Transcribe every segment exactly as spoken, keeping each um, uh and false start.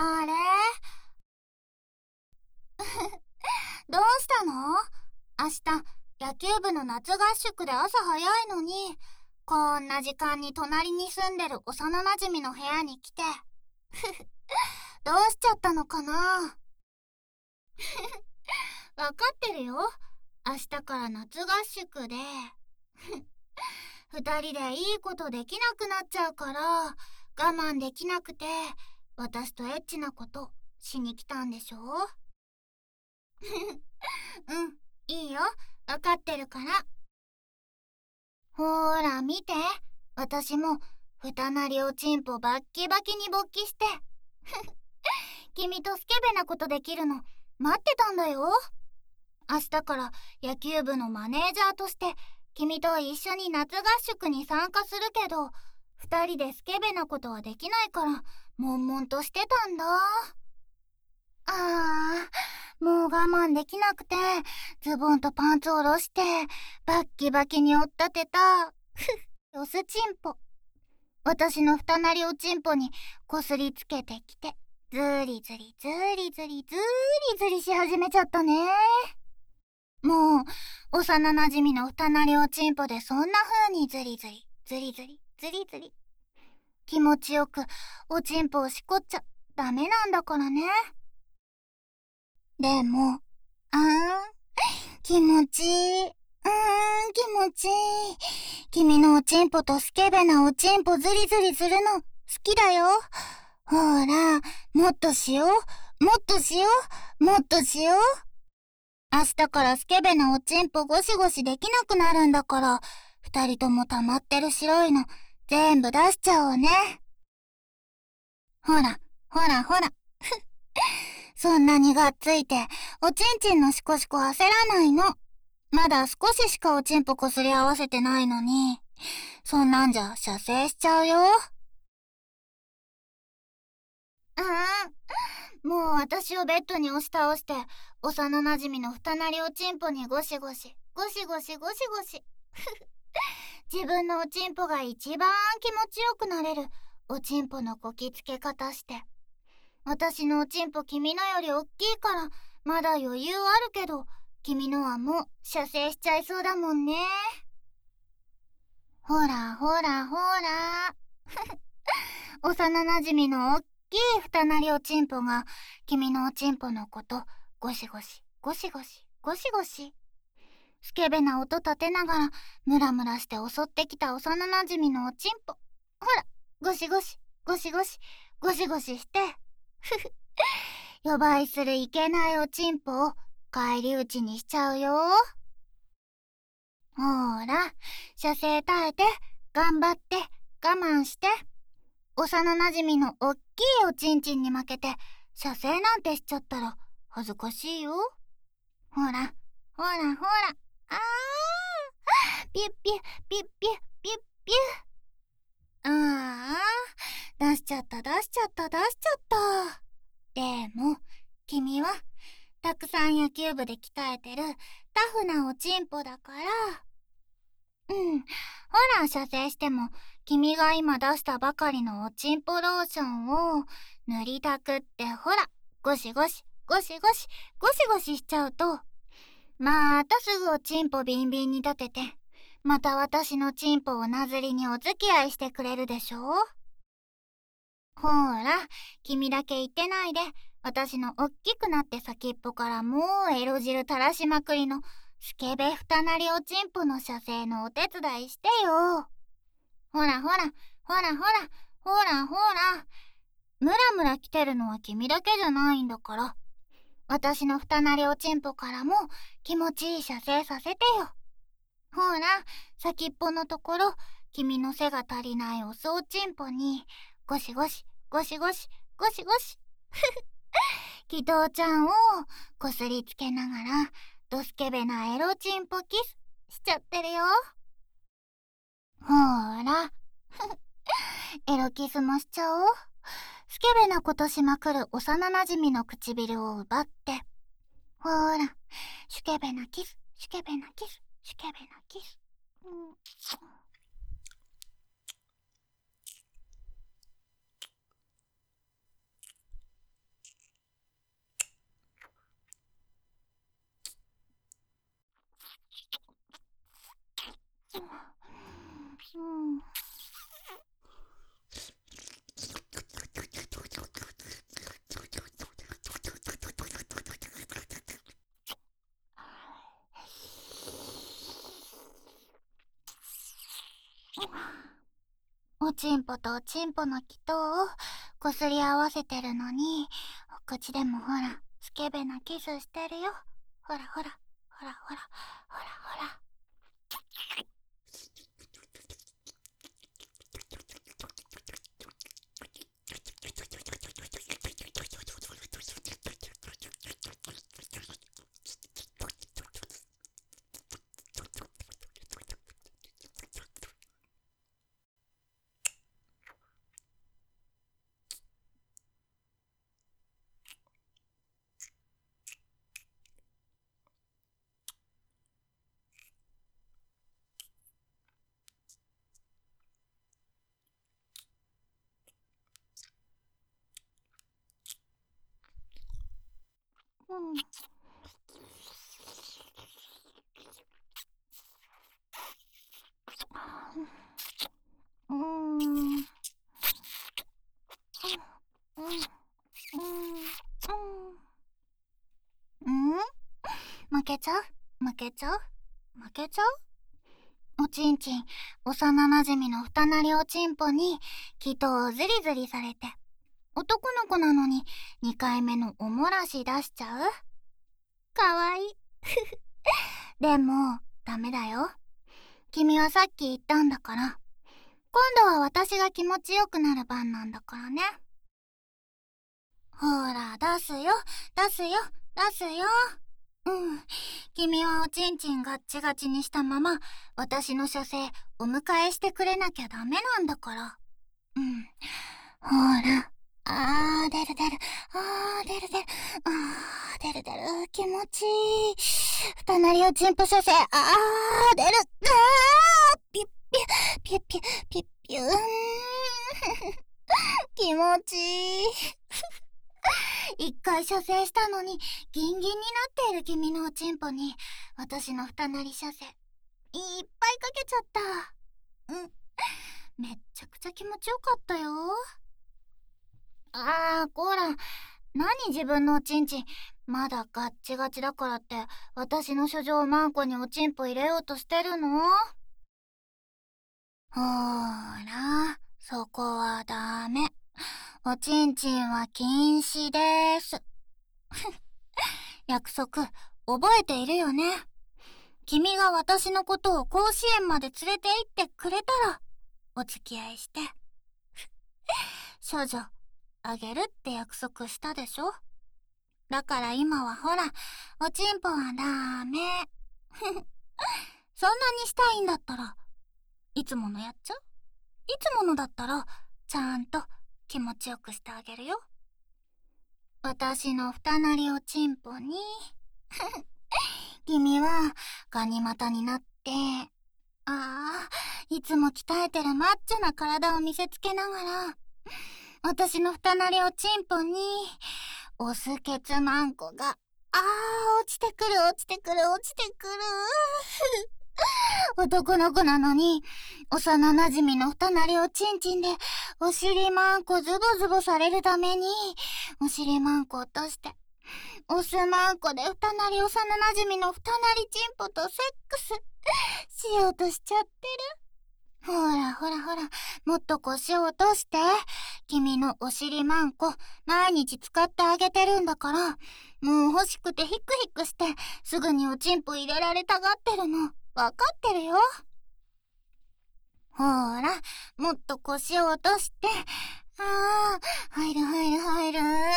あれどうしたの？明日、野球部の夏合宿で朝早いのに、こんな時間に隣に住んでる幼馴染の部屋に来て。どうしちゃったのかな？わかってるよ。明日から夏合宿で。二人でいいことできなくなっちゃうから、我慢できなくて、私とエッチなことしに来たんでしょ？うん、いいよ。わかってるから。ほーら、見て。私も、二なりおちんぽバッキバキに勃起して。君とスケベなことできるの、待ってたんだよ。明日から野球部のマネージャーとして、君と一緒に夏合宿に参加するけど、二人でスケベなことはできないから、悶々としてたんだ。あー、もう我慢できなくて、ズボンとパンツを下ろして、バッキバキに追っ立てた、オスチンポ。私の二なりおちんぽにこすりつけてきて、ずりずりずりずりずりずりし始めちゃったね。もう、幼馴染の二なりおちんぽでそんな風にずりずり、ずりずり、ずりずり。気持ちよくおちんぽをしこっちゃダメなんだからね。でも、あーん、気持ちいい。うーん、気持ちいい。君のおちんぽとスケベなおちんぽずりずりするの好きだよ。ほら、もっとしよう。もっとしよう。もっとしよう。明日からスケベなおちんぽゴシゴシできなくなるんだから、二人とも溜まってる白いの全部出しちゃおうね。ほら、ほらほら。そんなにがっついて、おちんちんのシコシコ焦らないの。まだ少ししかおちんぽこすり合わせてないのに。そんなんじゃ射精しちゃうよ。うーん。もう私をベッドに押し倒して、幼馴染の二なりおちんぽにゴシゴシ、ゴシゴシゴシゴシ。自分のおちんぽが一番気持ちよくなれるおちんぽのこきつけ方して。私のおちんぽ君のよりおっきいからまだ余裕あるけど、君のはもう射精しちゃいそうだもんね。ほらほらほら。幼馴染のおっきい二なりおちんぽが君のおちんぽのことゴシゴシゴシゴシゴシゴシスケベな音立てながらムラムラして襲ってきた幼馴染のおちんぽ。ほら、ゴシゴシゴシゴシゴシゴシして。ふふ。予売するいけないおちんぽを返り討ちにしちゃうよ。ほーら、射精耐えて、頑張って、我慢して。幼馴染のおっきいおちんちんに負けて、射精なんてしちゃったら恥ずかしいよ。ほら、ほらほら、あー、ピュッピュッピュッピュッピュッピュッ。あー、出しちゃった出しちゃった出しちゃった。でも、君は、たくさん野球部で鍛えてるタフなおちんぽだから。うん。ほら、射精しても、君が今出したばかりのおちんぽローションを塗りたくって、ほら、ゴシゴシ、ゴシゴシ、ゴシゴシしちゃうと、またすぐおちんぽビンビンに立てて、また私のちんぽをなずりにお付き合いしてくれるでしょ？ほーら、君だけ言ってないで、私のおっきくなって先っぽからもうエロ汁垂らしまくりのスケベ二なりおちんぽの射精のお手伝いしてよ。ほらほら、ほらほら、ほらほら。ムラムラ来てるのは君だけじゃないんだから。私の二なりおちんぽからも気持ちいい射精させてよ。ほら、先っぽのところ、君の背が足りないオスおちんぽに、ゴシゴシ、ゴシゴシ、ゴシゴシ。キトーちゃんをこすりつけながら、ドスケベなエロチンポキスしちゃってるよ。ほーら。エロキスもしちゃおう。スケベなことしまくる幼馴染の唇を奪って。ほーら、シュケベなキス、シュケベなキス、シュケベなキス。うん、 おちんぽとおちんぽの気筒をこすり合わせてるのに、お口でもほらスケベなキスしてるよ。ほらほらほらほらほらほら。うん。うん。うん。うん。うん。負けちゃう負けちゃう負けちゃう。おちんちん、幼なじみの二なりおちんぽに気筒をズリズリされて、男の子なのににかいめのおもらし出しちゃう。かわいい。でもダメだよ。君はさっき言ったんだから、今度は私が気持ちよくなる番なんだからね。ほら出すよ出すよ出すよ。うん、君はおちんちんガッチガチにしたまま私の書生お迎えしてくれなきゃダメなんだから。うん、ほら、あー出る出る、あー出る出る、あー出る出る、気持ちいい。二なりおちんぽ書生、あー出る、あーピッピュピュピュピュピューン気持ちいい。一回射精したのにギンギンになっている君のおちんぽに私の二なり射精いっぱいかけちゃった。うん、めっちゃくちゃ気持ちよかったよ。あーこら、何自分のおちんちんまだガッチガチだからって私の書状マンコにおちんぽ入れようとしてるの？ほーら、そこはダメ。おちんちんは禁止です。約束、覚えているよね。君が私のことを甲子園まで連れて行ってくれたら、お付き合いして。少女、あげるって約束したでしょ？だから今はほら、おちんぽはダメ。そんなにしたいんだったら、いつものやっちゃう？いつものだったら、ちゃんと気持ちよくしてあげるよ。私の二なりおちんぽに君はガニ股になって、ああ、いつも鍛えてるマッチョな体を見せつけながら、私の二なりおちんぽにオスケツマンコが、あー落ちてくる落ちてくる落ちてくる男の子なのに幼なじみの二なりおちんちんでお尻マンコズボズボされるためにお尻マンコ落としてオスマンコで二なり幼なじみの二なりチンポとセックスしようとしちゃってる。ほらほらほら、もっと腰を落として。君のお尻マンコ毎日使ってあげてるんだから、もう欲しくてヒクヒクしてすぐにおちんぽ入れられたがってるのわかってるよ。ほら、もっと腰を落として。あー、入る入る入る。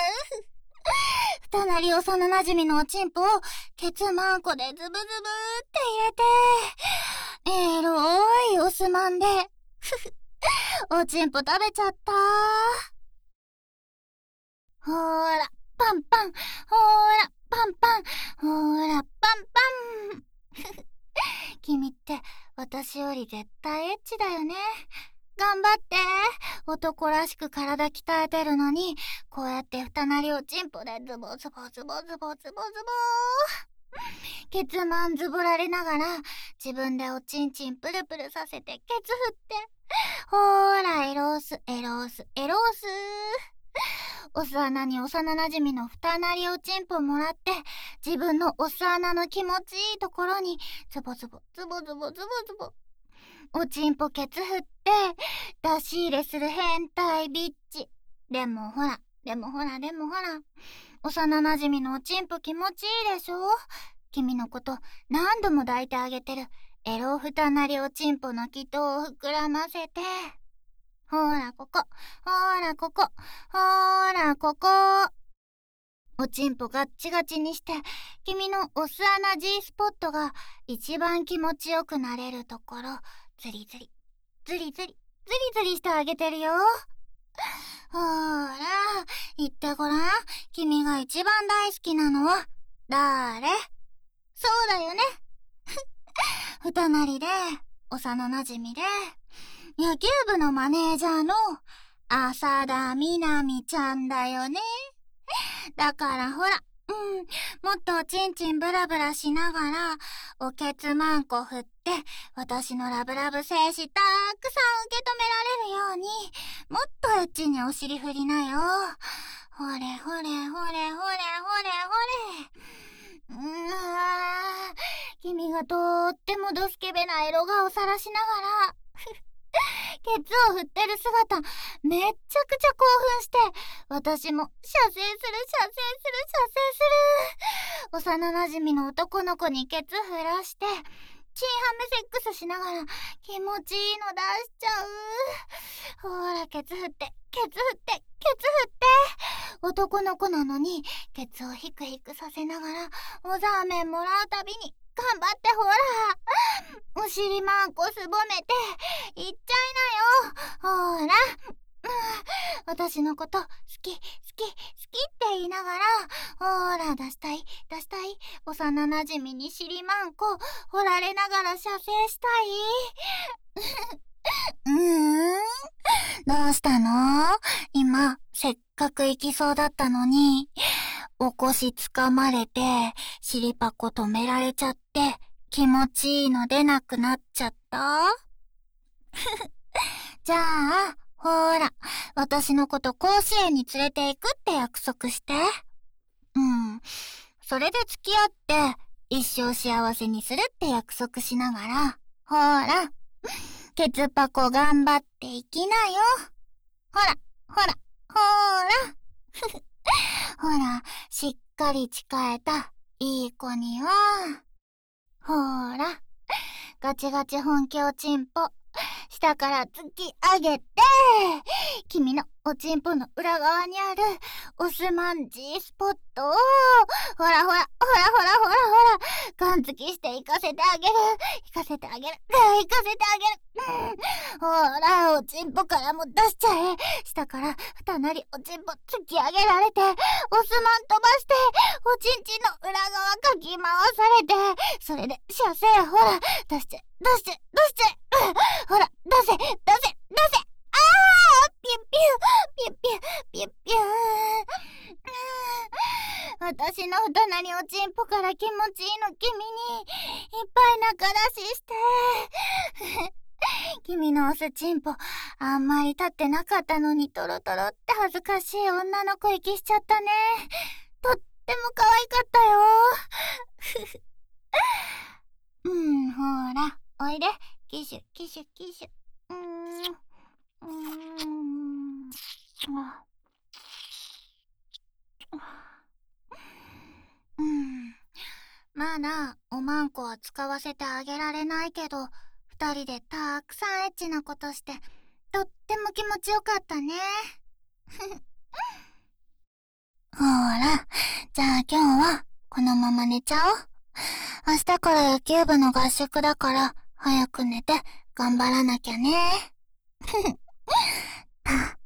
二なり幼なじみのおちんぽをケツマンコでズブズブって入れて、エロいオスマンでおちんぽ食べちゃった。ほーらパンパン、ほーらパンパン、ほーらパンパン君って私より絶対エッチだよね。頑張って。男らしく体鍛えてるのにこうやって二なりおちんぽでズボズボズボズボズボズボケツマンズボられながら自分でおちんちんプルプルさせてケツ振って、ほーらエロースエロースエロースお巣穴に幼なじみの二なりおちんぽもらって自分のお巣穴の気持ちいいところにズボズボズボズボズボズボおちんぽケツ振って出し入れする変態ビッチ。でもほらでもほらでもほら幼なじみのおちんぽ気持ちいいでしょ。君のこと何度も抱いてあげてるエロ二なりおちんぽの気筒を膨らませて、ほらここ、ほらここ、ほらここ。おちんぽガッチガチにして君のオス穴 G スポットが一番気持ちよくなれるところ、ズリズリズリズリズリズリしてあげてるよ。ほーら言ってごらん、君が一番大好きなのは誰？そうだよね。二なりで幼なじみで野球部のマネージャーの浅田みなみちゃんだよね。だからほら、うん、もっとおちんちんブラブラしながらおけつまんこ振って私のラブラブ精子たくさん受け止められるようにもっとエッチにお尻振りなよ。ほれほれほれほれほれほれ。うわー、君がとーってもドスケベなエロ顔さらしながらケツを振ってる姿めっちゃくちゃ興奮して、私も射精する射精する射精する。幼なじみの男の子にケツ振らしてチンハメセックスしながら気持ちいいの出しちゃう。ほらケツ振ってケツ振ってケツ振って男の子なのにケツをヒクヒクさせながらおざーめんもらうたびに頑張ってほらお尻マンコすぼめていっちゃいなよ。ほら、うん、私のこと好き好き好きって言いながらほら出したい出したい幼なじみに尻マンコ掘られながら射精したい。うーん、どうしたの？今せっかく行きそうだったのにお腰つかまれて尻パコ止められちゃって気持ちいいの出なくなっちゃった？じゃあほーら私のこと甲子園に連れて行くって約束して。うん、それで付き合って一生幸せにするって約束しながらほーらケツパコ頑張っていきなよ。ほらほらほーらほらしっかり誓えたいい子にはほーらガチガチ本気おちんぽ下から突き上げて君のおちんぽの裏側にあるオスマン G スポットをほらほらほらほらほらほらガン突きして行かせてあげる行かせてあげる行かせてあげる、うん、ほらおちんぽからも出しちゃえ。下から二なりおちんぽ突き上げられてオスマン飛ばしておちんちんの裏側かき回されてそれで射精ほら出しちゃえ出しちゃえ出しちゃえ、うん、ほら出せ出せ出せあーピュッピュッピュッピュッピュッピュッ、私の二なりおちんぽから気持ちいいの君にいっぱい仲出しして君のオスチンポあんまり立ってなかったのにトロトロって恥ずかしい女の子息しちゃったね。とっても可愛かったよ。うん、ほらおいでキシュキシュキシュ、うーんうーんあうん、まだおまんこは使わせてあげられないけど二人でたくさんエッチなことしてとっても気持ちよかったね。ほらじゃあ今日はこのまま寝ちゃおう。明日から野球部の合宿だから早く寝て頑張らなきゃね。